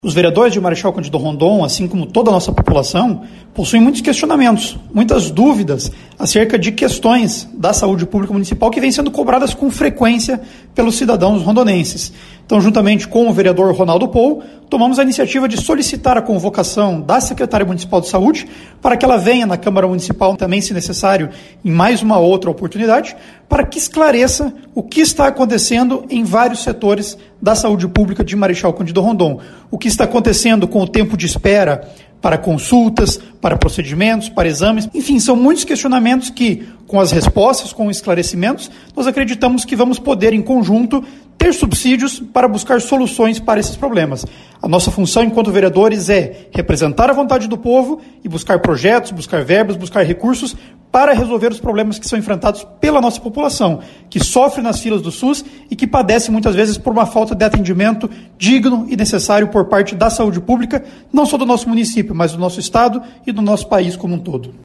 Os vereadores de Marechal Cândido Rondon, assim como toda a nossa população, possuem muitos questionamentos, muitas dúvidas acerca de questões da saúde pública municipal que vêm sendo cobradas com frequência pelos cidadãos rondonenses. Então, juntamente com o vereador Ronaldo Pou, tomamos a iniciativa de solicitar a convocação da secretária municipal de saúde para que ela venha na Câmara Municipal, também se necessário, em mais uma outra oportunidade, para que esclareça o que está acontecendo em vários setores da saúde pública de Marechal Cândido Rondon. O que está acontecendo com o tempo de espera para consultas, para procedimentos, para exames. Enfim, são muitos questionamentos que, com as respostas, com os esclarecimentos, nós acreditamos que vamos poder, em conjunto, ter subsídios para buscar soluções para esses problemas. A nossa função enquanto vereadores é representar a vontade do povo e buscar projetos, buscar verbas, buscar recursos para resolver os problemas que são enfrentados pela nossa população, que sofre nas filas do SUS e que padece muitas vezes por uma falta de atendimento digno e necessário por parte da saúde pública, não só do nosso município, mas do nosso estado e do nosso país como um todo.